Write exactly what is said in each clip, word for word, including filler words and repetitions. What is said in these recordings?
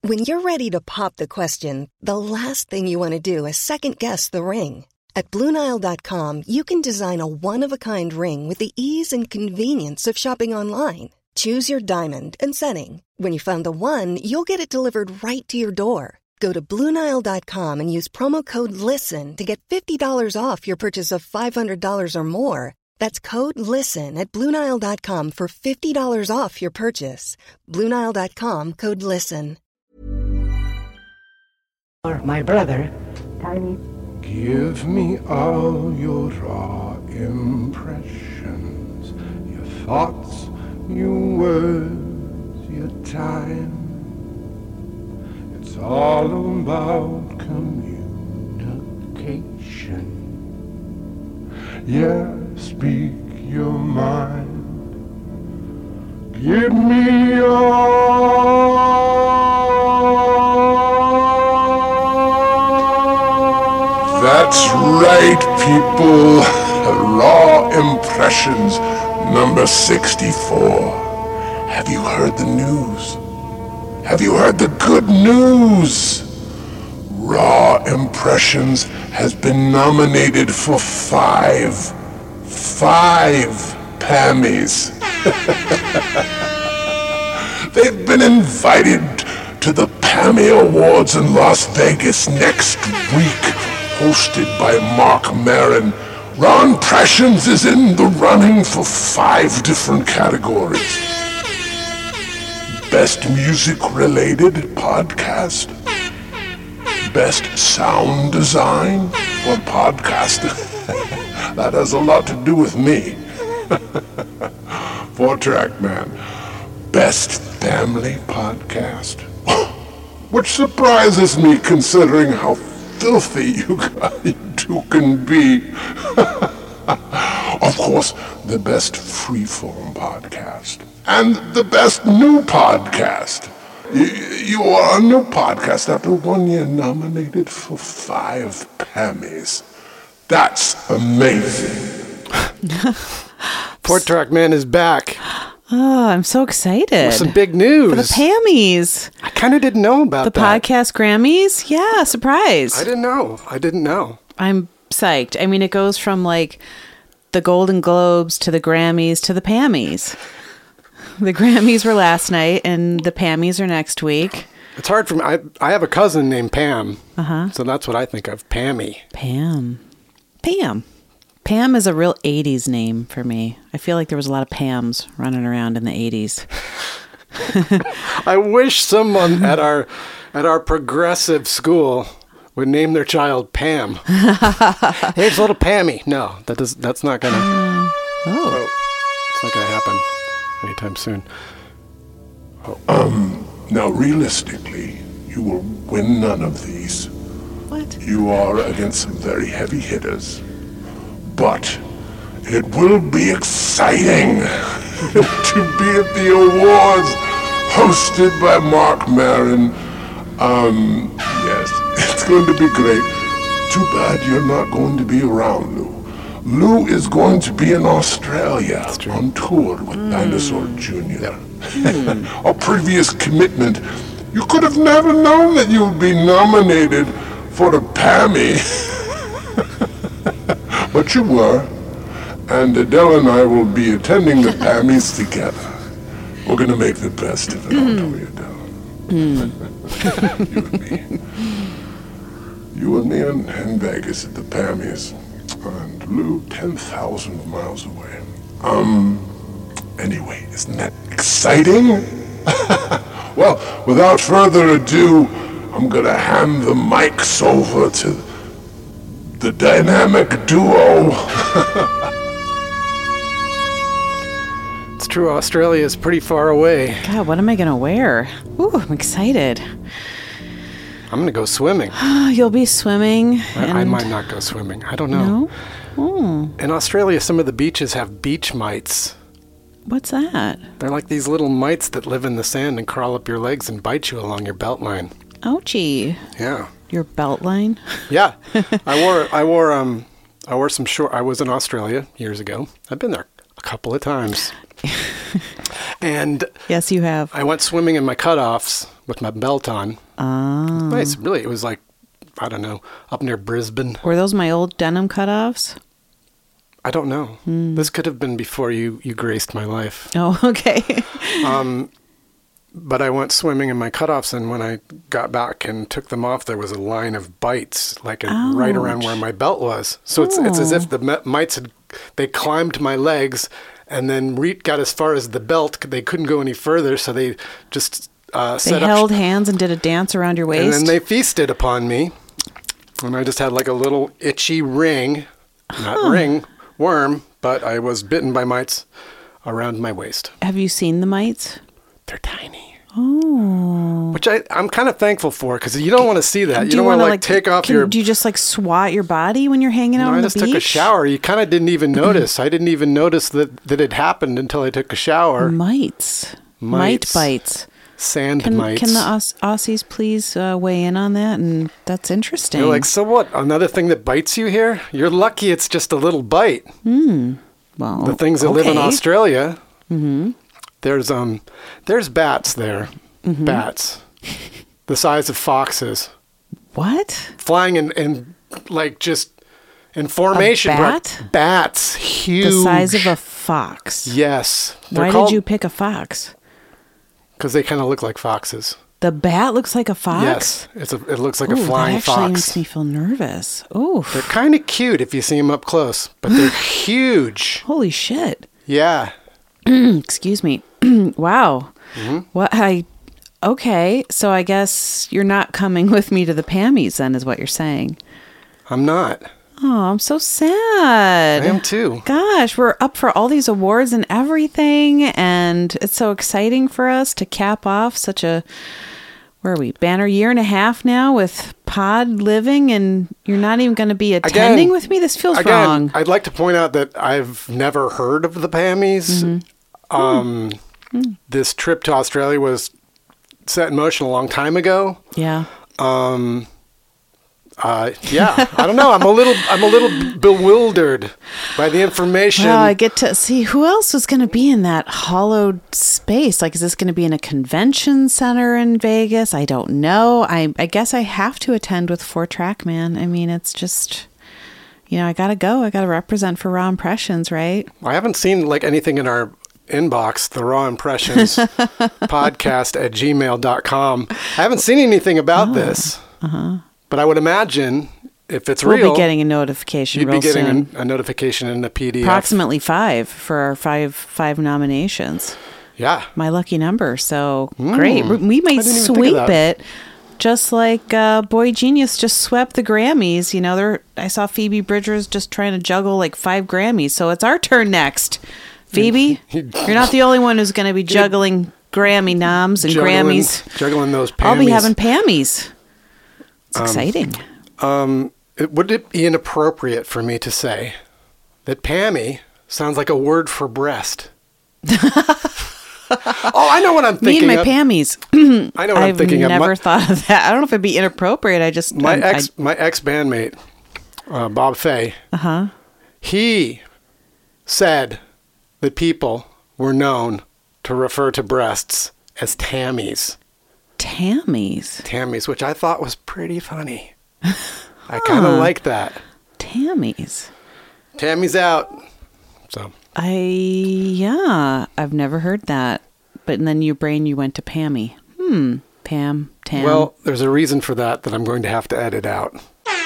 When you're ready to pop the question, the last thing you want to do is second-guess the ring. At Blue Nile dot com, you can design a one-of-a-kind ring with the ease and convenience of shopping online. Choose your diamond and setting. When you find the one, you'll get it delivered right to your door. Go to Blue Nile dot com and use promo code LISTEN to get fifty dollars off your purchase of five hundred dollars or more. That's code LISTEN at Blue Nile dot com for fifty dollars off your purchase. Blue Nile dot com, code LISTEN. My brother, Tiny. Give me all your raw impressions, your thoughts, your words, your time. It's all about communication. Yeah, speak your mind. Give me all. That's right, people. Raw Impressions, number sixty-four. Have you heard the news? Have you heard the good news? Raw Impressions has been nominated for five, five Pammys. They've been invited to the Pammy Awards in Las Vegas next week, hosted by Mark Maron. Raw Impressions is in the running for five different categories. Best music-related podcast, best sound design for podcast. That has a lot to do with me. Four-track man, best family podcast, which surprises me considering how filthy you guys two can be. Of course, the best freeform podcast. And the best new podcast. You, you are a new podcast after one year nominated for five Pammys. That's amazing. Four-track man is back. Oh, I'm so excited. With some big news. For the Pammys. I kind of didn't know about the that. The podcast Grammys? Yeah, surprise. I didn't know. I didn't know. I'm psyched. I mean, it goes from like the Golden Globes to the Grammys to the Pammys. The Grammys were last night and the Pammys are next week. It's hard for me. I, I have a cousin named Pam. Uh-huh. So that's what I think of. Pammy. Pam. Pam. Pam is a real eighties name for me. I feel like there was a lot of Pams running around in the eighties. I wish someone at our at our progressive school would name their child Pam. Hey, it's little Pammy. No, that does that's not gonna. Uh, oh. oh, it's not gonna happen anytime soon. Oh. Um. Now, realistically, you will win none of these. What? You are against some very heavy hitters. But it will be exciting to be at the awards hosted by Mark Maron. Um, yes, it's going to be great. Too bad you're not going to be around, Lou. Lou is going to be in Australia on tour with mm. Dinosaur Junior Mm. Our previous commitment, you could have never known that you would be nominated for a Pammy. But you were, and Adele and I will be attending the Pammys together. We're going to make the best of it, mm. aren't we, Adele? Mm. You and me. You and me in, in Vegas at the Pammys, and Lou ten thousand miles away. Um, anyway, isn't that exciting? Well, without further ado, I'm going to hand the mics over to the dynamic duo. It's true, Australia is pretty far away. God, what am I going to wear? Ooh, I'm excited. I'm going to go swimming. You'll be swimming. I, and... I might not go swimming. I don't know. No? Oh. In Australia, some of the beaches have beach mites. What's that? They're like these little mites that live in the sand and crawl up your legs and bite you along your belt line. Ouchie. Yeah. Your belt line? Yeah. I wore I wore um I wore some short I was in Australia years ago. I've been there a couple of times. And yes, you have. I went swimming in my cutoffs with my belt on. Oh. Nice. Really, it was like, I don't know, up near Brisbane. Were those my old denim cutoffs? I don't know. Mm. This could have been before you, you graced my life. Oh, okay. um, but I went swimming in my cutoffs, and when I got back and took them off, there was a line of bites, like a, right around where my belt was. So oh. it's it's as if the mites had, they climbed my legs, and then re- got as far as the belt. They couldn't go any further, so they just uh, they set held up, hands and did a dance around your waist. And then they feasted upon me, and I just had like a little itchy ring, not huh. ring, worm, but I was bitten by mites around my waist. Have you seen the mites? They're tiny. Oh. Which I, I'm kind of thankful for, because you don't want to see that. Do you you don't want to like, like take off can, your... Do you just like swat your body when you're hanging out no, on I the just beach? took a shower. You kind of didn't even notice. I didn't even notice that, that it happened until I took a shower. Mites. Mites. Mite bites. Sand can, mites. Can the Aus- Aussies please uh, weigh in on that? And that's interesting. You're like, so what? Another thing that bites you here? You're lucky it's just a little bite. Hmm. Well, the things that okay. live in Australia, mm-hmm. there's um, there's bats there. Mm-hmm. Bats. The size of foxes. What? Flying in, in like just in formation. A bat? Bra- bats. Huge. The size of a fox. Yes. They're Why called, did you pick a fox? Because they kind of look like foxes. The bat looks like a fox? Yes. It's a, it looks like Ooh, a flying fox. That actually fox. makes me feel nervous. Ooh. They're kind of cute if you see them up close, but they're huge. Holy shit. Yeah. Excuse me. Wow. Mm-hmm. What I... Okay, so I guess you're not coming with me to the Pammies then, is what you're saying. I'm not. Oh, I'm so sad. I am too. Gosh, we're up for all these awards and everything, and it's so exciting for us to cap off such a, where are we, banner year and a half now with pod living, and you're not even going to be attending again, with me? This feels again, wrong. I'd like to point out that I've never heard of the Pammies. Mm-hmm. Um, mm. This trip to Australia was set in motion a long time ago. Yeah. Um, uh, yeah, I don't know. I'm a little, I'm a little bewildered by the information. Well, I get to see who else was going to be in that hollowed space. Like, is this going to be in a convention center in Vegas? I don't know. I, I guess I have to attend with Four Track Man. I mean, it's just, you know, I got to go. I got to represent for Raw Impressions, right? I haven't seen like anything in our inbox, the Raw Impressions podcast at gmail dot com. I haven't seen anything about oh, this, uh-huh. but I would imagine if it's we'll real, we'll be getting a notification you'd real be getting soon. A, a notification in the P D F. Approximately five for our five five nominations. Yeah. My lucky number. So mm, great. We might sweep it. Just like uh, Boy Genius just swept the Grammys. You know, there. I saw Phoebe Bridgers just trying to juggle like five Grammys. So it's our turn next. Phoebe, you're not the only one who's going to be juggling Grammy noms and juggling, Grammys. Juggling those Pammies. I'll be having Pammies. It's um, exciting. Um, it, would it be inappropriate for me to say that Pammy sounds like a word for breast? Oh, I know what I'm thinking. Me and my of. Pammies. I know what I've I'm thinking of. I've of. never My, thought of that. I don't know if it'd be inappropriate. I just my I'm, ex I, my ex bandmate, uh, Bob Fay. Uh huh. He said that people were known to refer to breasts as Tammies. Tammies. Tammies, which I thought was pretty funny. I kind of like that. Tammies. Tammy's out. So. I, yeah, I've never heard that. But then your brain, you went to Pammy. Hmm. Pam, Tam. Well, there's a reason for that that I'm going to have to edit out.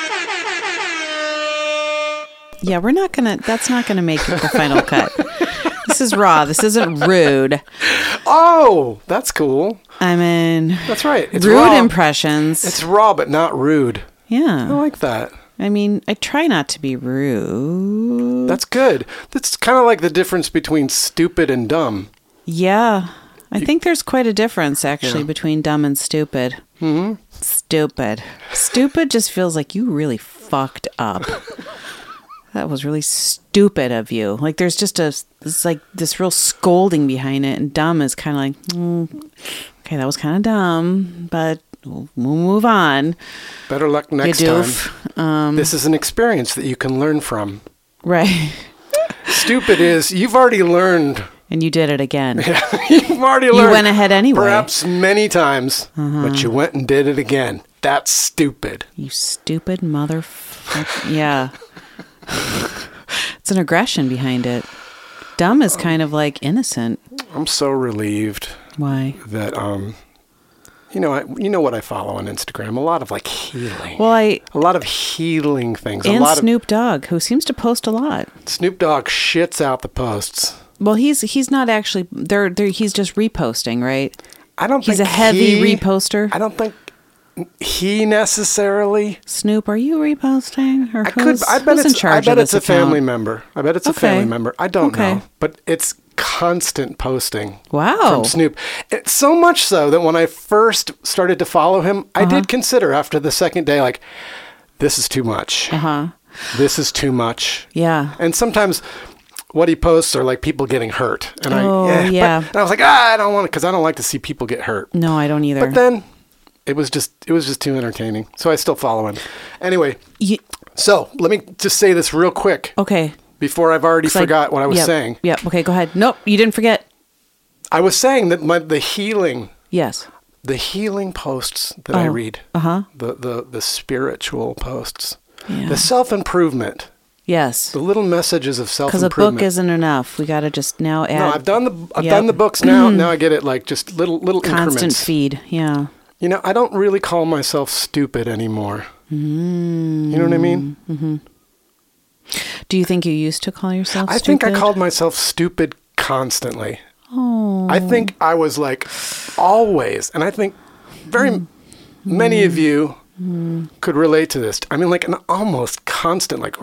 Yeah, we're not going to, that's not going to make it the final cut. This is raw. This isn't rude. Oh, that's cool. I mean, that's right. It's rude raw. Impressions. It's raw, but not rude. Yeah. I like that. I mean, I try not to be rude. That's good. That's kind of like the difference between stupid and dumb. Yeah. I you, think there's quite a difference, actually, yeah. between dumb and stupid. Mm-hmm. Stupid. Stupid just feels like you really fucked up. That was really stupid of you. Like, there's just a, it's like this real scolding behind it. And dumb is kind of like, mm, okay, that was kind of dumb, but we'll, we'll move on. Better luck next you time. doof. Um, this is an experience that you can learn from. Right. Stupid is, you've already learned And you did it again. You've already learned. You went ahead anyway. Perhaps many times, Uh-huh. but you went and did it again. That's stupid. You stupid motherfucker. Yeah. It's an aggression behind it. Dumb is kind of like innocent. I'm so relieved. Why? That, um, you know, I, you know what I follow on Instagram? A lot of like healing. Well, I... A lot of healing things. And a lot Snoop Dogg, who seems to post a lot. Snoop Dogg shits out the posts. Well, he's he's not actually... They're, they're, he's just reposting, right? I don't He's think a heavy he, reposter. I don't think he necessarily... Snoop, are you reposting? Or I could. who's, I bet who's in it's. charge I bet of it's this a family account? member. I bet it's a Okay. family member. I don't Okay. know, but it's constant posting. Wow. From Snoop. It's so much so that when I first started to follow him, I Uh-huh. did consider after the second day, like, this is too much. Uh-huh. This is too much. Yeah. And sometimes what he posts are like people getting hurt, and Oh, I yeah. yeah. But, and I was like, ah, I don't want it because I don't like to see people get hurt. No, I don't either. But then it was just it was just too entertaining, so I still follow him. Anyway, You, so let me just say this real quick okay. before I've already 'Cause I- forgot what I was yep, saying. Yep. Okay, go ahead. Nope, you didn't forget. I was saying that my the healing Yes. the healing posts that I Oh, read, uh-huh. the, the the spiritual posts, Yeah. the self improvement, Yes. the little messages of self Because a improvement. book isn't enough. We got to just now add... No, I've done the I've Yep. done the books now. Now I get it like just little little constant increments. feed. Yeah. You know, I don't really call myself stupid anymore. Mm. You know what I mean? Mm-hmm. Do you think you used to call yourself I stupid? think I called myself stupid constantly. Oh. I think I was like always, and I think very Mm. many of you could relate to this. I mean, like an almost constant, like.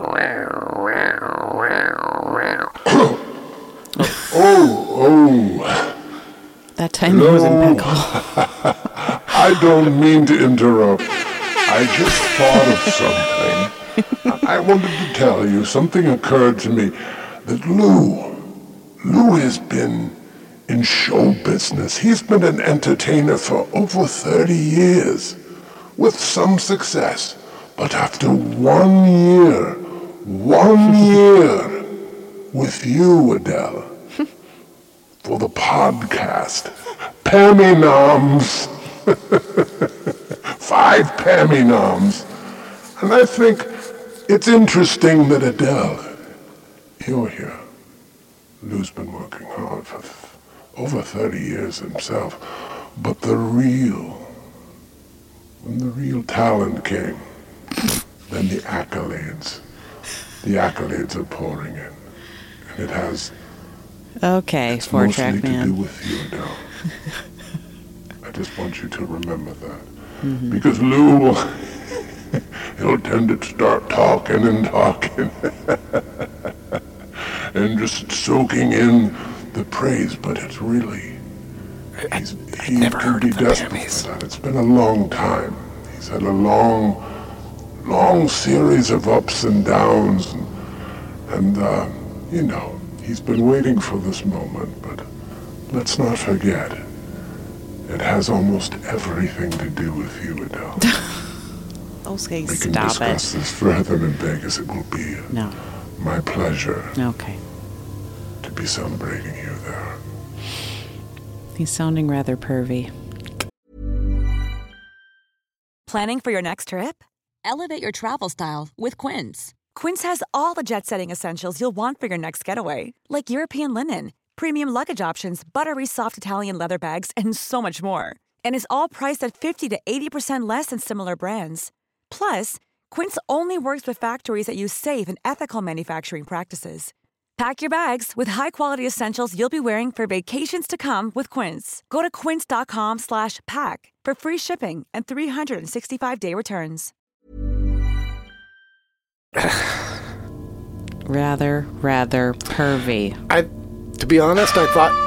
Oh, oh, That time it was impeccable. I don't mean to interrupt. I just thought of something. I wanted to tell you, something occurred to me that Lou, Lou has been in show business. He's been an entertainer for over thirty years, with some success. But after one year, one year with you, Adele, for the podcast, Pammy Noms, five Pammy Noms, and I think it's interesting that Adele, you're here. Lou's been working hard for th- over thirty years himself, but the real, when the real talent came, then the accolades, the accolades are pouring in, and it has Okay, it's four mostly track to do man. with you, Adele. I just want you to remember that, Mm-hmm. because Lou will, he'll tend to start talking and talking. And just soaking in the praise, but it's really, he's, he never can heard be of the desperate Pammys. for that. It's been a long time. He's had a long, long series of ups and downs, and, and uh, you know, he's been waiting for this moment, but let's not forget, it has almost everything to do with you, Adele. Okay, We can stop discuss it. this further in Vegas. It will be No. my pleasure Okay. to be celebrating you there. He's sounding rather pervy. Planning for your next trip? Elevate your travel style with Quince. Quince has all the jet-setting essentials you'll want for your next getaway, like European linen, premium luggage options, buttery soft Italian leather bags, and so much more. And is all priced at fifty to eighty percent less than similar brands. Plus, Quince only works with factories that use safe and ethical manufacturing practices. Pack your bags with high-quality essentials you'll be wearing for vacations to come with Quince. Go to quince.com slash pack for free shipping and three sixty-five day returns. Rather, rather pervy. I, to be honest, I thought,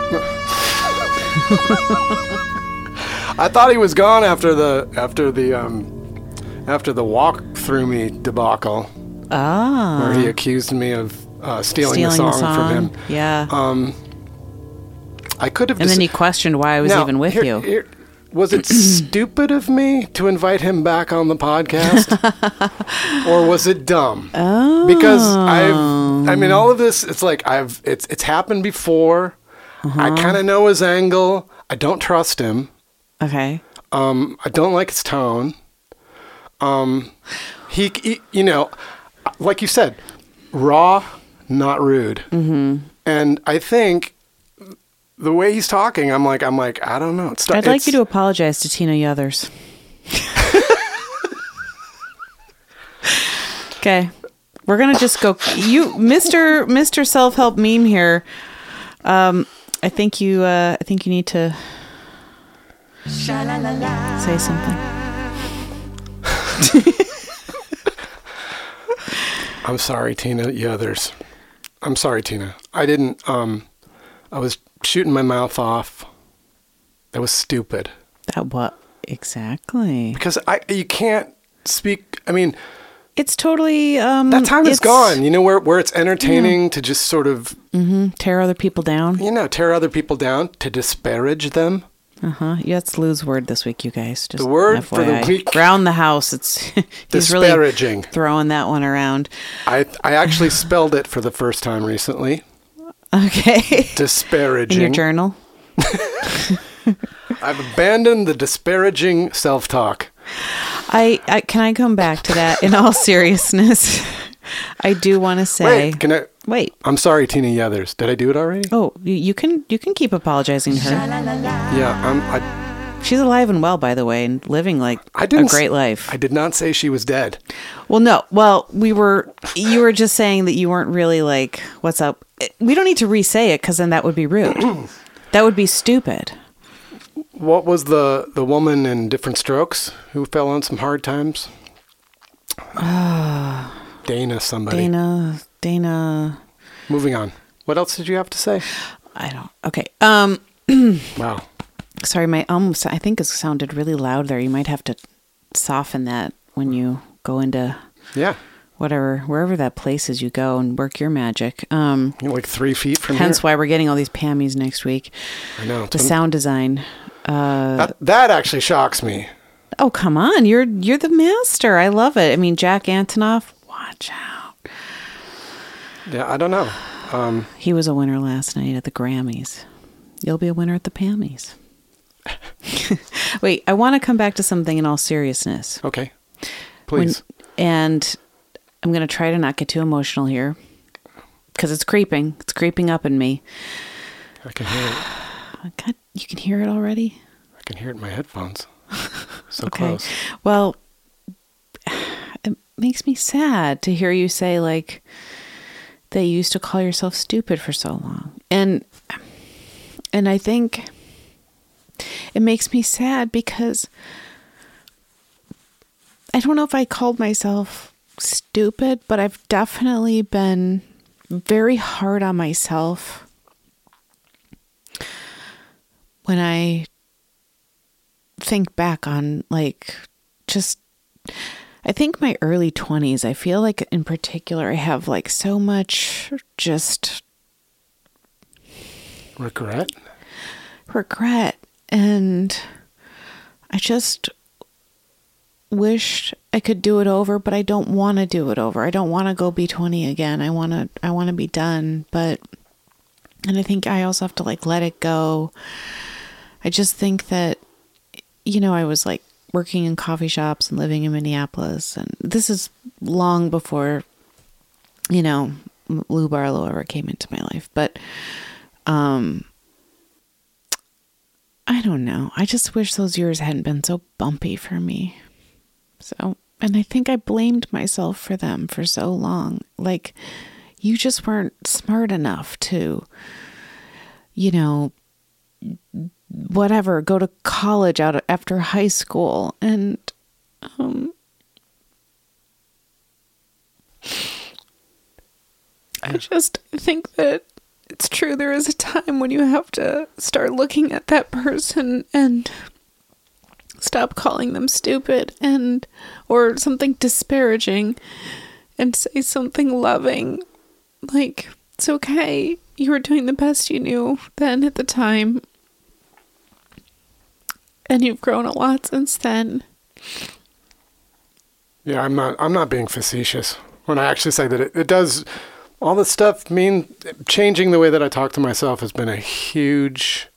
I thought he was gone after the after the um, after the walk through me debacle, Ah. where he accused me of uh, stealing, Stealing the, song from him. Yeah. Um, I could have. and dis- then he questioned why I was Now, even with here- you. here- was it stupid of me to invite him back on the podcast, or was it dumb? Oh. Because I've, I mean, all of this. It's like I've. It's it's happened before. Uh-huh. I kind of know his angle. I don't trust him. Okay. Um, I don't like his tone. Um, he, he, you know, like you said, raw, not rude. Mm-hmm. And I think the way he's talking, I'm like, I'm like, I don't know. It's, I'd it's, like you to apologize to Tina Yothers. Okay. We're going to just go. You, Mister Mister Self-Help Meme here. Um, I think you, uh, I think you need to say something. I'm sorry, Tina Yothers. I'm sorry, Tina. I didn't, um, I was shooting my mouth off. That was stupid. That what? Exactly. Because I, you can't speak, I mean, It's totally... Um, that time is it's, gone, you know, where, where it's entertaining yeah. to just sort of... Mm-hmm. Tear other people down. You know, tear other people down, to disparage them. Uh-huh. Yeah, it's Lou's word this week, you guys. Just the word F Y I. for the week. Around the house, it's... he's disparaging. Really throwing that one around. I I actually spelled it for the first time recently. Okay. Disparaging. In your journal? I've abandoned the disparaging self-talk. I, I can I come back to that in all seriousness. I do want to say. Wait, can I? Wait. I'm sorry, Tina Yothers. Did I do it already? Oh, you, you can you can keep apologizing to her. Yeah, I'm. I, She's alive and well, by the way, and living like I didn't a great life. I did not say she was dead. Well, no. Well, we were. You were just saying that you weren't really like, "What's up?" We don't need to re-say it because then that would be rude. That would be stupid. What was the, the woman in Different Strokes who fell on some hard times? Uh, Dana somebody. Dana. Dana. Moving on. What else did you have to say? I don't. Okay. Um. Wow. Sorry, my um. I think it sounded really loud there. You might have to soften that when you go into. Yeah. Whatever, wherever that place is you go and work your magic. Um, You're like three feet from hence here. why we're getting all these Pammies next week. I know. The sound design. Uh, that, that actually shocks me. Oh, come on. You're you're the master. I love it. I mean, Jack Antonoff, watch out. Yeah, I don't know. Um, he was a winner last night at the Grammys. You'll be a winner at the Pammies. Wait, I want to come back to something in all seriousness. Okay. Please. When, and... I'm going to try to not get too emotional here because it's creeping. It's creeping up in me. I can hear it. God, you can hear it already? I can hear it in my headphones. So okay. Close. Well, it makes me sad to hear you say like that you used to call yourself stupid for so long. And and I think it makes me sad because I don't know if I called myself stupid, but I've definitely been very hard on myself when I think back on like just I think my early twenties, I feel like in particular I have like so much just regret regret and I just wished I could do it over, but I don't want to do it over. I don't want to go be twenty again. I want to, I want to be done, but, and I think I also have to like let it go. I just think that, you know, I was like working in coffee shops and living in Minneapolis, and this is long before, you know, Lou Barlow ever came into my life, but, um, I don't know. I just wish those years hadn't been so bumpy for me. So, and I think I blamed myself for them for so long. Like, you just weren't smart enough to, you know, whatever, go to college out after high school. And, um, I just think that it's true. There is a time when you have to start looking at that person and stop calling them stupid and or something disparaging and say something loving. Like, it's okay. You were doing the best you knew then at the time. And you've grown a lot since then. Yeah, I'm not I'm not being facetious when I actually say that it, it does all this stuff mean changing the way that I talk to myself has been a huge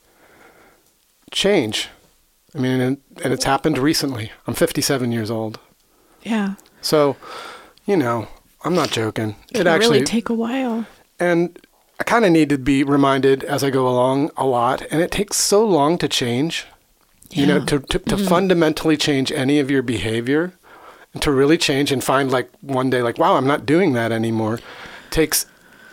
change. I mean, and, and it's happened recently. I'm fifty-seven years old. Yeah. So, you know, I'm not joking. It can actually really take a while. And I kind of need to be reminded as I go along a lot. And it takes so long to change, yeah. you know, to, to, to mm-hmm. fundamentally change any of your behavior and to really change and find like one day, like, wow, I'm not doing that anymore. Takes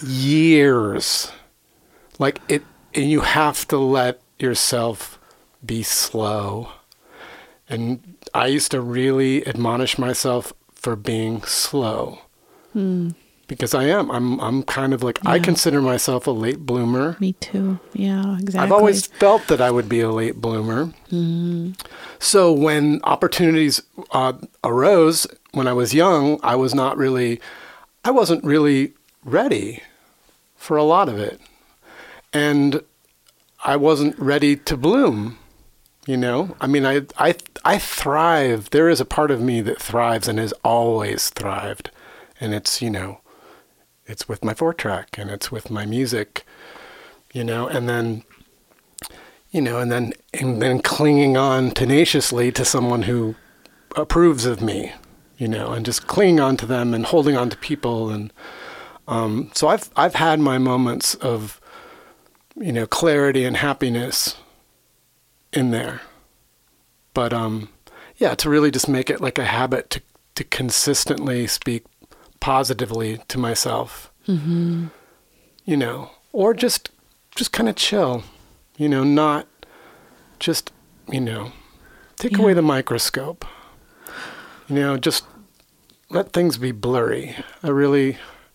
years. Like it, and you have to let yourself be slow. And I used to really admonish myself for being slow. Hmm. Because I am. I'm I'm kind of like, yeah. I consider myself a late bloomer. Me too. Yeah, exactly. I've always felt that I would be a late bloomer. Mm-hmm. So when opportunities uh, arose when I was young, I was not really, I wasn't really ready for a lot of it. And I wasn't ready to bloom, you know? I mean, I, I, I thrive. There is a part of me that thrives and has always thrived. And it's, you know, it's with my four track and it's with my music, you know, and then, you know, and then, and then clinging on tenaciously to someone who approves of me, you know, and just clinging on to them and holding on to people. And, um, so I've, I've had my moments of, you know, clarity and happiness in there, but, um, yeah, to really just make it like a habit to, to consistently speak positively to myself, mm-hmm. you know, or just, just kind of chill, you know, not just, you know, take yeah. away the microscope, you know, just let things be blurry. I really,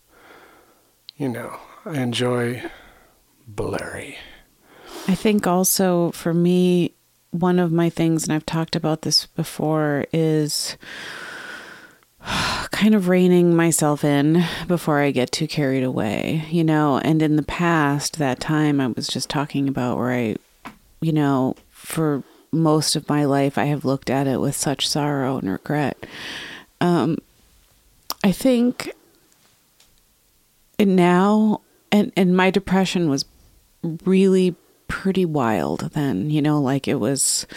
you know, I enjoy blurry. I think also for me, one of my things, and I've talked about this before, is kind of reining myself in before I get too carried away, you know. And in the past, that time I was just talking about where I, you know, for most of my life, I have looked at it with such sorrow and regret. Um, I think now, and, and my depression was really pretty wild then, you know, like it was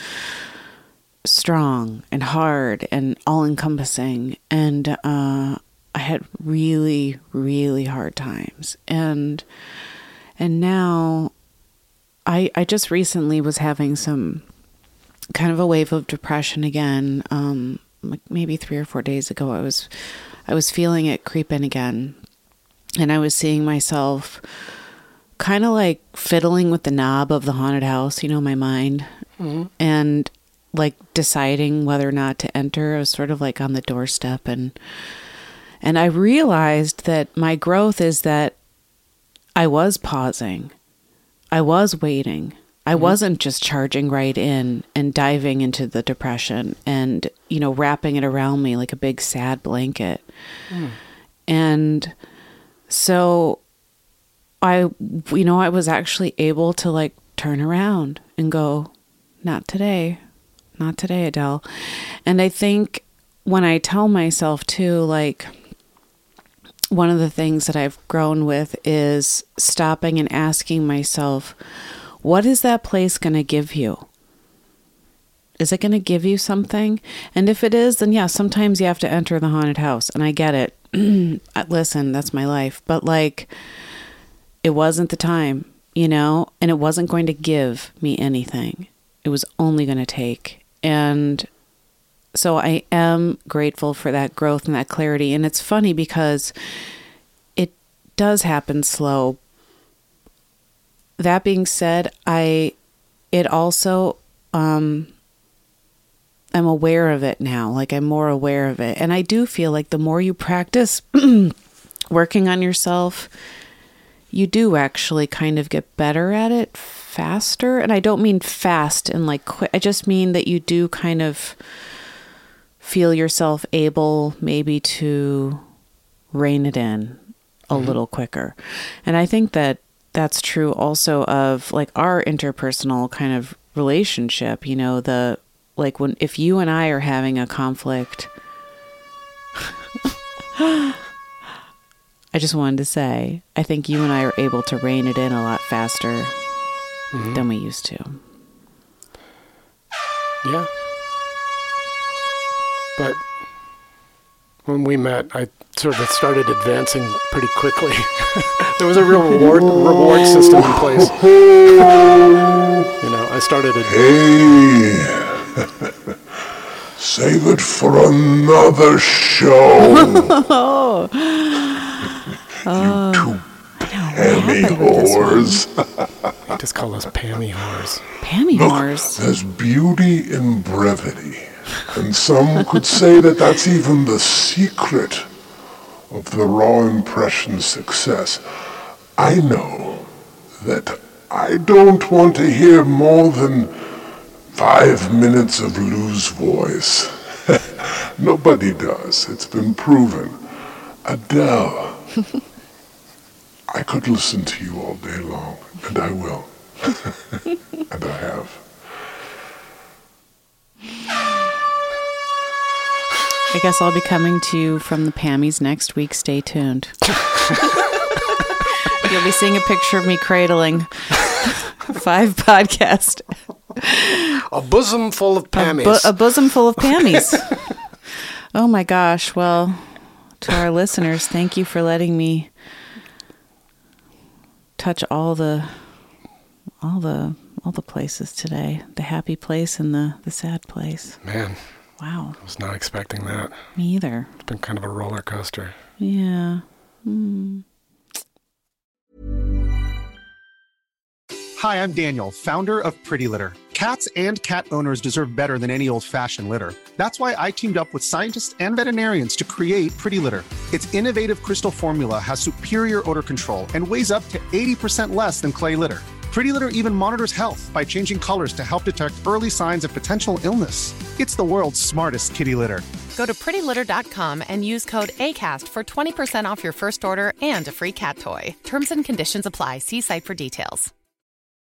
strong and hard and all-encompassing, and uh, I had really, really hard times. And and now, I I just recently was having some kind of a wave of depression again. Um, like maybe three or four days ago, I was I was feeling it creep in again, and I was seeing myself kind of like fiddling with the knob of the haunted house, you know, my mind, mm-hmm. and like deciding whether or not to enter. I was sort of like on the doorstep, and and I realized that my growth is that I was pausing. I was waiting. I mm-hmm. wasn't just charging right in and diving into the depression and, you know, wrapping it around me like a big sad blanket. Mm. And so I, you know, I was actually able to like turn around and go, not today. Not today, Adele. And I think when I tell myself too, like, one of the things that I've grown with is stopping and asking myself, what is that place going to give you? Is it going to give you something? And if it is, then yeah, sometimes you have to enter the haunted house. And I get it. Listen, that's my life. But like, it wasn't the time, you know, and it wasn't going to give me anything. It was only going to take. And so I am grateful for that growth and that clarity. And it's funny because it does happen slow. That being said, I, it also, um, I'm aware of it now. Like I'm more aware of it. And I do feel like the more you practice working on yourself, you do actually kind of get better at it faster. And I don't mean fast and like quick. I just mean that you do kind of feel yourself able maybe to rein it in a mm-hmm. little quicker. And I think that that's true also of like our interpersonal kind of relationship, you know, the, like when, if you and I are having a conflict, I just wanted to say, I think you and I are able to rein it in a lot faster mm-hmm. than we used to. Yeah. But when we met, I sort of started advancing pretty quickly. There was a real reward reward system in place. You know, I started a... Hey! Save it for another show! Oh. You two Pammy whores. I just call us Pammy whores. Pammy Look, whores? There's beauty in brevity. And some could say that that's even the secret of the Raw Impression success. I know that I don't want to hear more than five minutes of loose voice. Nobody does. It's been proven. Adele, I could listen to you all day long, and I will. And I have. I guess I'll be coming to you from the Pammies next week. Stay tuned. You'll be seeing a picture of me cradling Five Podcast. A bosom full of Pammies. A, bo- a bosom full of Pammies. Oh my gosh. Well, to our listeners, thank you for letting me touch all the all the all the places today. The happy place and the, the sad place. Man. Wow. I was not expecting that. Me either. It's been kind of a roller coaster. Yeah. Mm. Hi, I'm Daniel, founder of Pretty Litter. Cats and cat owners deserve better than any old-fashioned litter. That's why I teamed up with scientists and veterinarians to create Pretty Litter. Its innovative crystal formula has superior odor control and weighs up to eighty percent less than clay litter. Pretty Litter even monitors health by changing colors to help detect early signs of potential illness. It's the world's smartest kitty litter. Go to pretty litter dot com and use code ACAST for twenty percent off your first order and a free cat toy. Terms and conditions apply. See site for details.